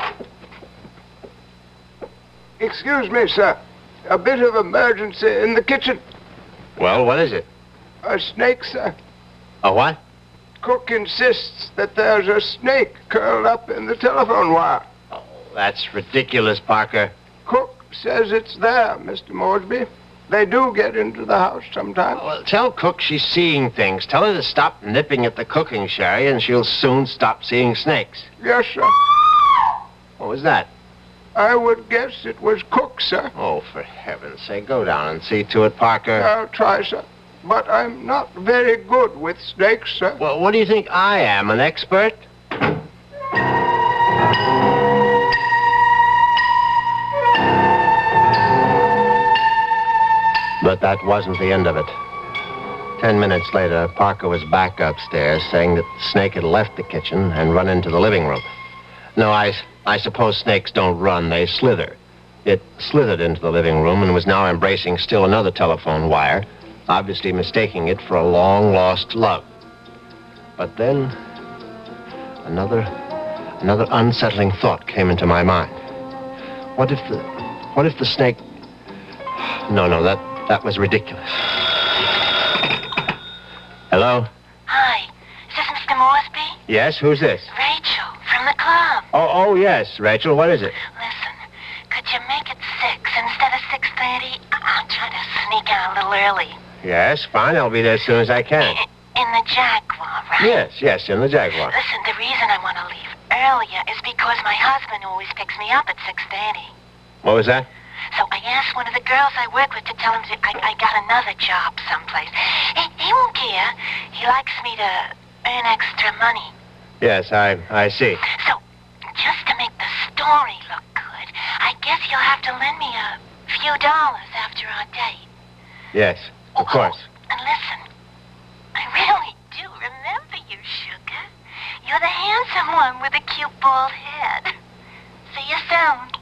Excuse me, sir. A bit of emergency in the kitchen. Well, what is it? A snake, sir. A what? Cook insists that there's a snake curled up in the telephone wire. Oh, that's ridiculous, Parker. Cook says it's there, Mr. Moresby. They do get into the house sometimes. Well, tell Cook she's seeing things. Tell her to stop nipping at the cooking sherry, and she'll soon stop seeing snakes. Yes, sir. What was that? I would guess it was Cook, sir. Oh, for heaven's sake, go down and see to it, Parker. I'll try, sir. But I'm not very good with snakes, sir. Well, what do you think I am, an expert? But that wasn't the end of it. 10 minutes later, Parker was back upstairs saying that the snake had left the kitchen and run into the living room. No, I suppose snakes don't run, they slither. It slithered into the living room and was now embracing still another telephone wire, obviously mistaking it for a long-lost love. But then, another unsettling thought came into my mind. What if the snake... No, that was ridiculous. Hello? Hi. Is this Mr. Moresby? Yes, who's this? Rachel, from the club. Oh, yes, Rachel, what is it? Listen, could you make it 6 instead of 6:30? I'm trying to sneak out a little early. Yes, fine, I'll be there as soon as I can. In the Jaguar, right? Yes, in the Jaguar. Listen, the reason I want to leave earlier is because my husband always picks me up at 6:30. What was that? So I asked one of the girls I work with to tell him I got another job someplace. He won't care. He likes me to earn extra money. Yes, I see. So, just to make the story look good, I guess you'll have to lend me a few dollars after our date. Yes, of course. And listen, I really do remember you, sugar. You're the handsome one with the cute bald head. See you soon.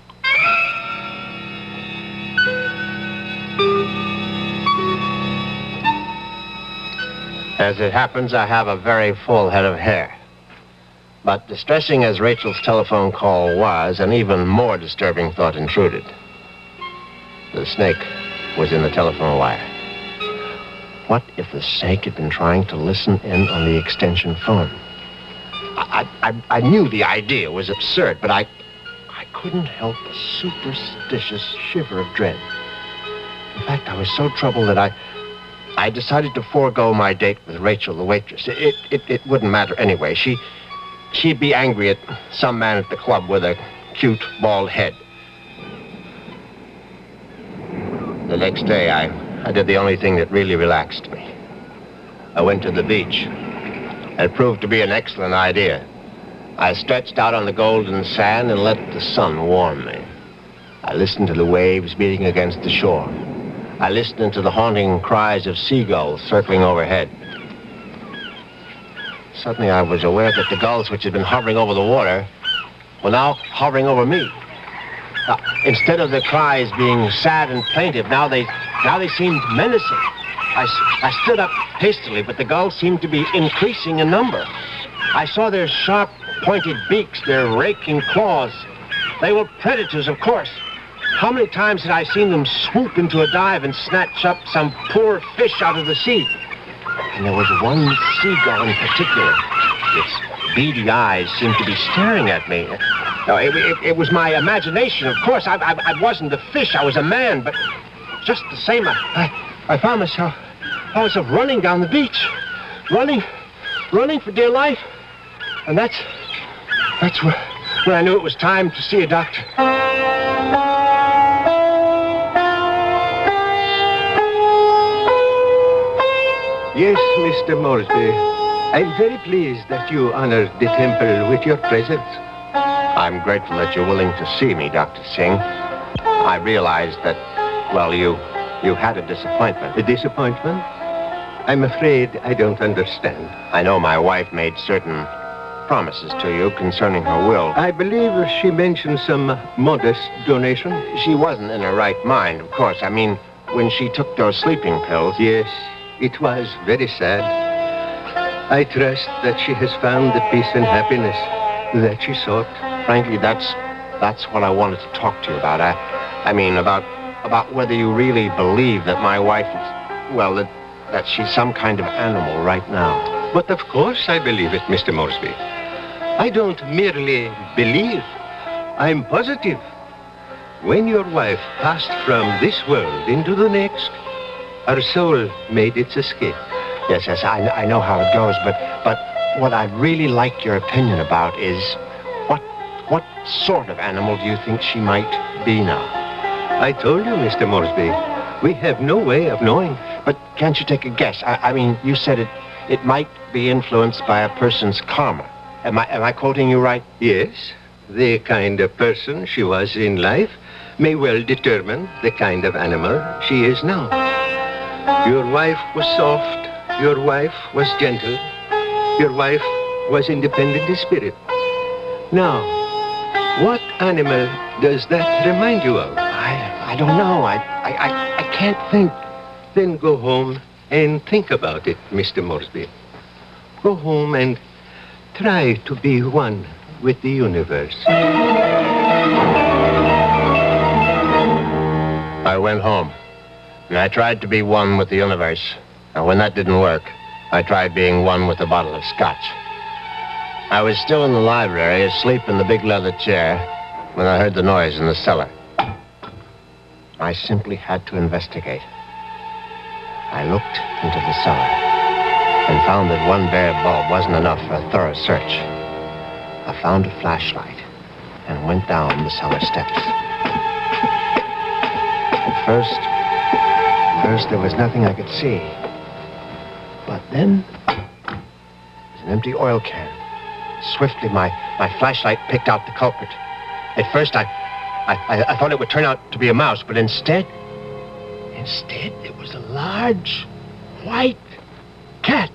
As it happens, I have a very full head of hair. But distressing as Rachel's telephone call was, an even more disturbing thought intruded. The snake was in the telephone wire. What if the snake had been trying to listen in on the extension phone? I knew the idea was absurd, but I couldn't help a superstitious shiver of dread. In fact, I was so troubled that I decided to forego my date with Rachel, the waitress. It wouldn't matter anyway. She'd be angry at some man at the club with a cute, bald head. The next day, I did the only thing that really relaxed me. I went to the beach. It proved to be an excellent idea. I stretched out on the golden sand and let the sun warm me. I listened to the waves beating against the shore. I listened to the haunting cries of seagulls circling overhead. Suddenly I was aware that the gulls which had been hovering over the water were now hovering over me. Instead of the cries being sad and plaintive, now they seemed menacing. I stood up hastily, but the gulls seemed to be increasing in number. I saw their sharp, pointed beaks, their raking claws. They were predators, of course. How many times had I seen them swoop into a dive and snatch up some poor fish out of the sea? And there was one seagull in particular. Its beady eyes seemed to be staring at me. No, it was my imagination, of course. I wasn't the fish, I was a man, but just the same, I found myself running down the beach. Running for dear life. And that's when I knew it was time to see a doctor. Yes, Mr. Moresby. I'm very pleased that you honored the temple with your presence. I'm grateful that you're willing to see me, Dr. Singh. I realize that, well, you had a disappointment. A disappointment? I'm afraid I don't understand. I know my wife made certain promises to you concerning her will. I believe she mentioned some modest donation. She wasn't in her right mind, of course. I mean, when she took those sleeping pills. Yes, it was very sad. I trust that she has found the peace and happiness that she sought. Frankly, that's what I wanted to talk to you about. I mean, about whether you really believe that my wife is, well, that she's some kind of animal right now. But of course I believe it, Mr. Moresby. I don't merely believe. I'm positive. When your wife passed from this world into the next, her soul made its escape. Yes, I know how it goes, but what I'd really like your opinion about is what sort of animal do you think she might be now? I told you, Mr. Moresby, we have no way of knowing. But can't you take a guess? I mean, you said it might be influenced by a person's karma. Am I quoting you right? Yes. The kind of person she was in life may well determine the kind of animal she is now. Your wife was soft. Your wife was gentle. Your wife was independent in spirit. Now, what animal does that remind you of? I don't know. I can't think. Then go home and think about it, Mr. Moresby. Go home and try to be one with the universe. I went home, and I tried to be one with the universe. And when that didn't work, I tried being one with a bottle of scotch. I was still in the library, asleep in the big leather chair, when I heard the noise in the cellar. I simply had to investigate. I looked into the cellar and found that one bare bulb wasn't enough for a thorough search. I found a flashlight and went down the cellar steps. At first there was nothing I could see. But then, there's an empty oil can. Swiftly, my flashlight picked out the culprit. At first, I thought it would turn out to be a mouse, but instead, it was a large, white cat.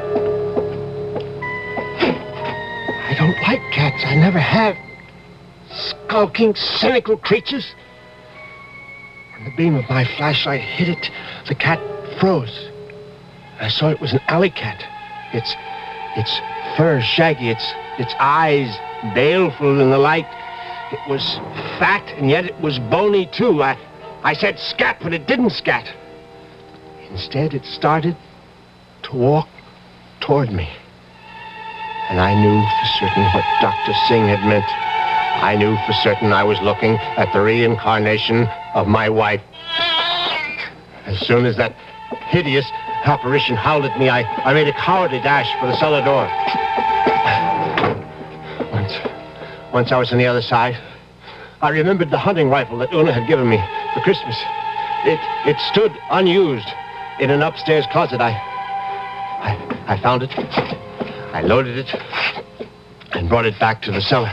I don't like cats. I never have. Skulking, cynical creatures. When the beam of my flashlight hit it, the cat froze. I saw it was an alley cat. Its fur shaggy, its eyes baleful in the light. It was fat, and yet it was bony, too. I said scat, but it didn't scat. Instead, it started to walk toward me. And I knew for certain what Dr. Singh had meant. I knew for certain I was looking at the reincarnation of my wife. As soon as that hideous apparition howled at me, I made a cowardly dash for the cellar door. Once I was on the other side, I remembered the hunting rifle that Una had given me for Christmas. It stood unused in an upstairs closet. I found it. I loaded it and brought it back to the cellar.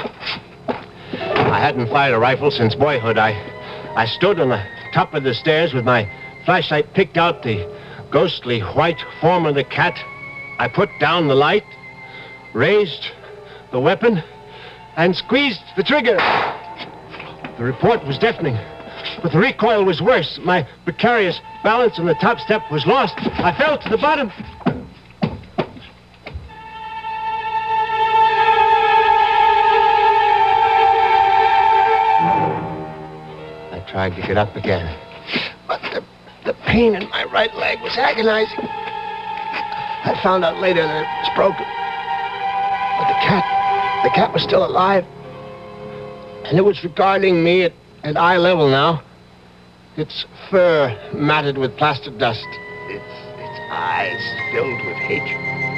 I hadn't fired a rifle since boyhood. I stood on the top of the stairs with my flashlight, picked out the ghostly white form of the cat. I put down the light, raised the weapon, and squeezed the trigger. The report was deafening, but the recoil was worse. My precarious balance on the top step was lost. I fell to the bottom. I tried to get up again, but the pain in my right leg was agonizing. I found out later that it was broken. But the cat was still alive. And it was regarding me at eye level now. Its fur matted with plaster dust. Its eyes filled with hatred.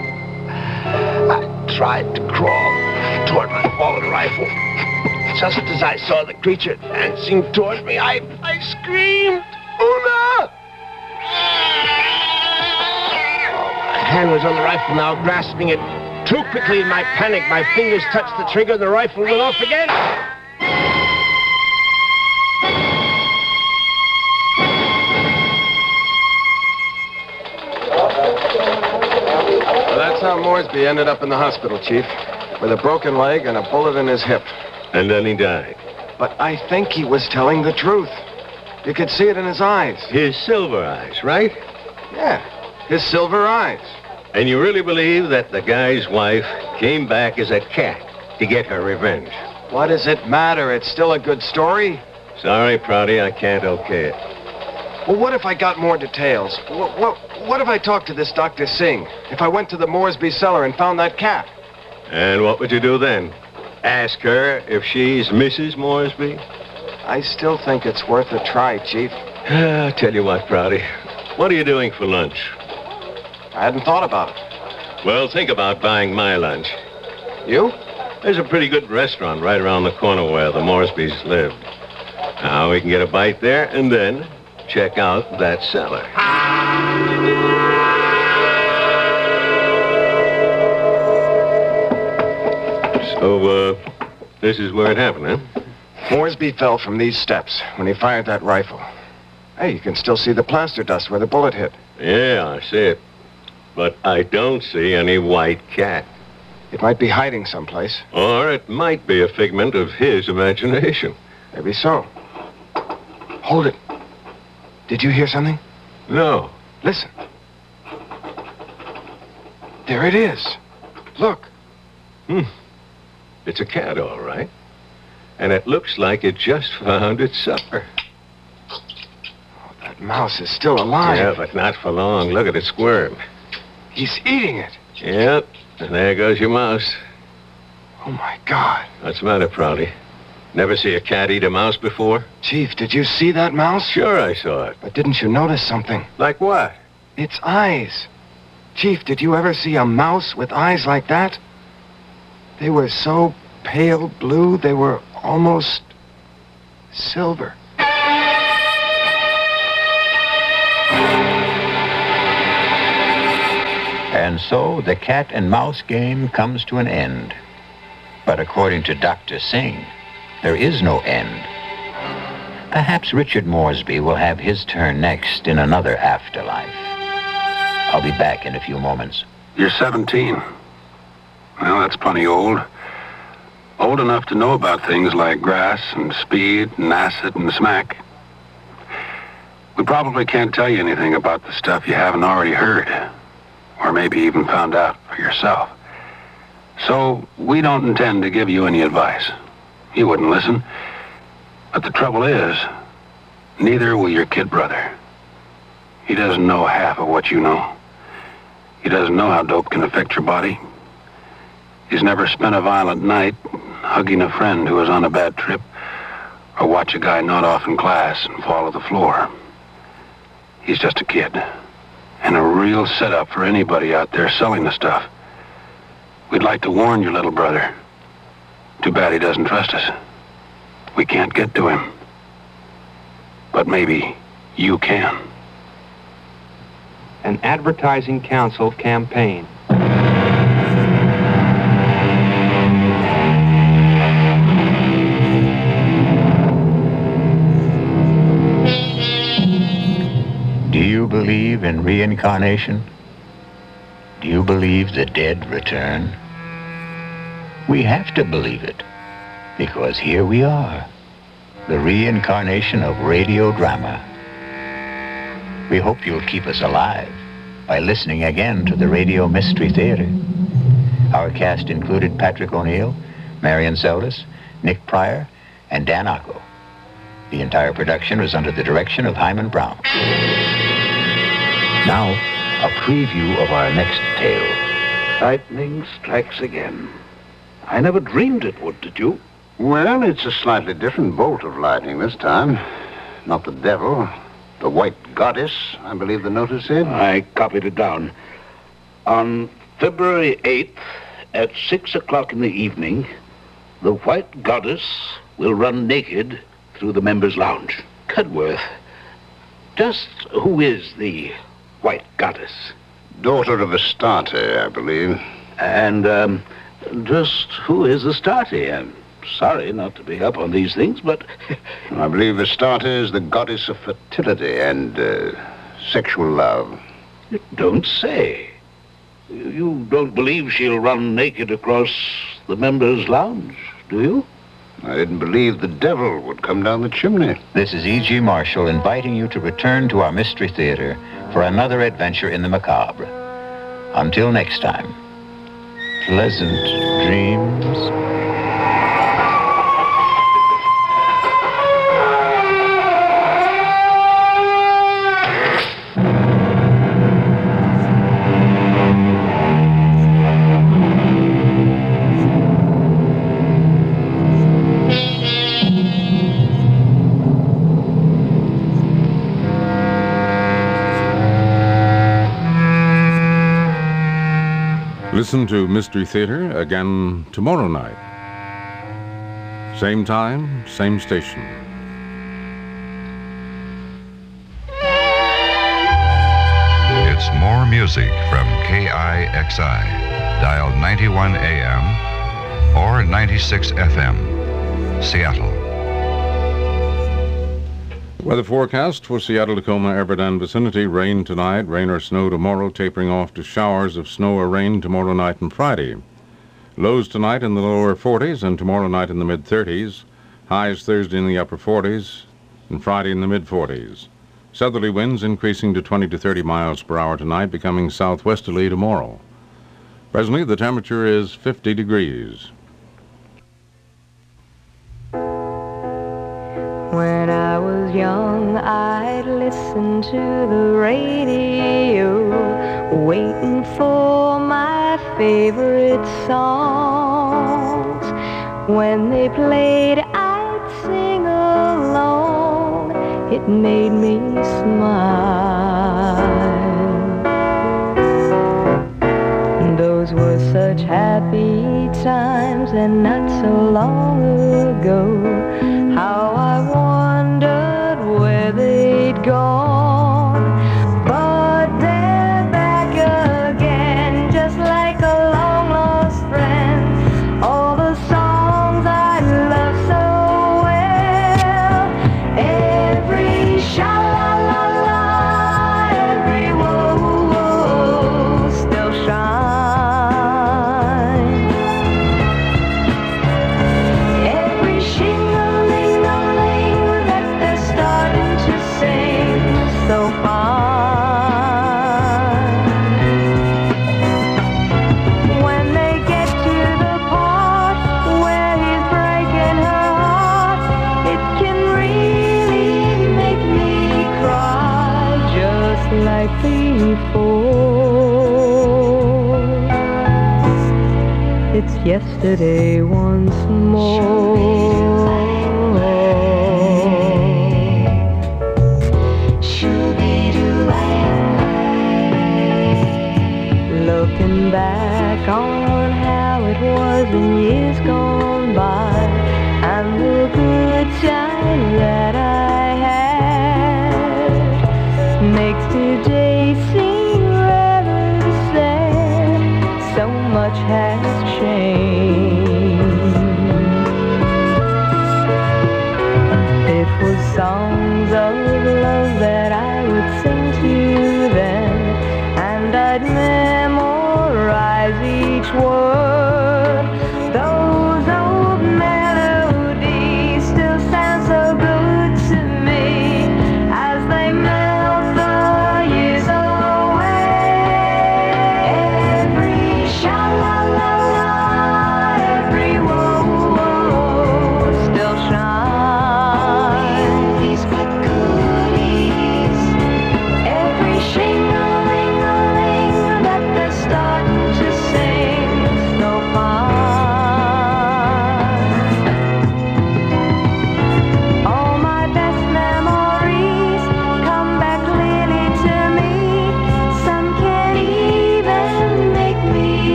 I tried to crawl toward my fallen rifle. Just as I saw the creature advancing toward me, I screamed, "Una!" My hand was on the rifle now, grasping it. Too quickly in my panic, my fingers touched the trigger, the rifle went off again. Well, that's how Moresby ended up in the hospital, Chief, with a broken leg and a bullet in his hip. And then he died. But I think he was telling the truth. You could see it in his eyes. His silver eyes, right? Yeah, his silver eyes. And you really believe that the guy's wife came back as a cat to get her revenge? What does it matter? It's still a good story. Sorry, Prouty, I can't okay it. Well, what if I got more details? What if I talked to this Dr. Singh? If I went to the Moresby cellar and found that cat? And what would you do then? Ask her if she's Mrs. Moresby? I still think it's worth a try, Chief. I'll tell you what, Prouty. What are you doing for lunch? I hadn't thought about it. Well, think about buying my lunch. You? There's a pretty good restaurant right around the corner where the Moresbys live. Now, we can get a bite there and then check out that cellar. So, this is where it happened, huh? Moresby fell from these steps when he fired that rifle. Hey, you can still see the plaster dust where the bullet hit. Yeah, I see it. But I don't see any white cat. It might be hiding someplace. Or it might be a figment of his imagination. Maybe so. Hold it. Did you hear something? No. Listen. There it is. Look. It's a cat, all right. And it looks like it just found its supper. That mouse is still alive. Yeah, but not for long. Look at it squirm. He's eating it. Yep. And there goes your mouse. Oh, my God. What's the matter, Prouty? Never see a cat eat a mouse before? Chief, did you see that mouse? Sure I saw it. But didn't you notice something? Like what? Its eyes. Chief, did you ever see a mouse with eyes like that? They were so pale blue, they were almost silver. And so the cat and mouse game comes to an end. But according to Dr. Singh, there is no end. Perhaps Richard Moresby will have his turn next in another afterlife. I'll be back in a few moments. You're 17. Well, that's plenty old. Old enough to know about things like grass and speed and acid and smack. We probably can't tell you anything about the stuff you haven't already heard, or maybe even found out for yourself. So we don't intend to give you any advice. You wouldn't listen. But the trouble is, neither will your kid brother. He doesn't know half of what you know. He doesn't know how dope can affect your body. He's never spent a violent night hugging a friend who was on a bad trip, or watch a guy nod off in class and fall to the floor. He's just a kid, and a real setup for anybody out there selling the stuff. We'd like to warn your little brother. Too bad he doesn't trust us. We can't get to him. But maybe you can. An Advertising Council campaign. Do you believe in reincarnation? Do you believe the dead return? We have to believe it, because here we are, the reincarnation of radio drama. We hope you'll keep us alive by listening again to the Radio Mystery Theater. Our cast included Patrick O'Neill, Marion Seldes, Nick Pryor, and Dan Acco. The entire production was under the direction of Hyman Brown. Now, a preview of our next tale. Lightning strikes again. I never dreamed it would, did you? Well, it's a slightly different bolt of lightning this time. Not the devil, the white goddess, I believe the notice said. I copied it down. On February 8th, at 6 o'clock in the evening, the white goddess will run naked through the members' lounge. Cudworth, just who is the white goddess? Daughter of Astarte, I believe. And, just who is Astarte? I'm sorry not to be up on these things, but... I believe Astarte is the goddess of fertility and, sexual love. You don't say. You don't believe she'll run naked across the members' lounge, do you? I didn't believe the devil would come down the chimney. This is E.G. Marshall inviting you to return to our Mystery Theater for another adventure in the macabre. Until next time, pleasant dreams. Listen to Mystery Theater again tomorrow night. Same time, same station. It's more music from KIXI, dialed 91 AM or 96 FM, Seattle. Weather forecast for Seattle, Tacoma, Everett, and vicinity. Rain tonight, rain or snow tomorrow, tapering off to showers of snow or rain tomorrow night and Friday. Lows tonight in the lower 40s and tomorrow night in the mid-30s. Highs Thursday in the upper 40s. and Friday in the mid-40s. Southerly winds increasing to 20 to 30 miles per hour tonight, becoming southwesterly tomorrow. Presently, the temperature is 50 degrees. When I was young, I'd listen to the radio, waiting for my favorite songs. When they played, I'd sing along. It made me smile. Those were such happy times, and not so long ago. How I wondered where they'd gone. But they're back again, just like a long-lost friend. All the songs I love so well. Every sha-la-la-la, every whoa-whoa still shines. Every shing-a-ling-a-ling that they're starting to sing so fine. When they get to the part where he's breaking her heart, it can really make me cry just like before. It's yesterday once more. Looking back on how it was in years gone by,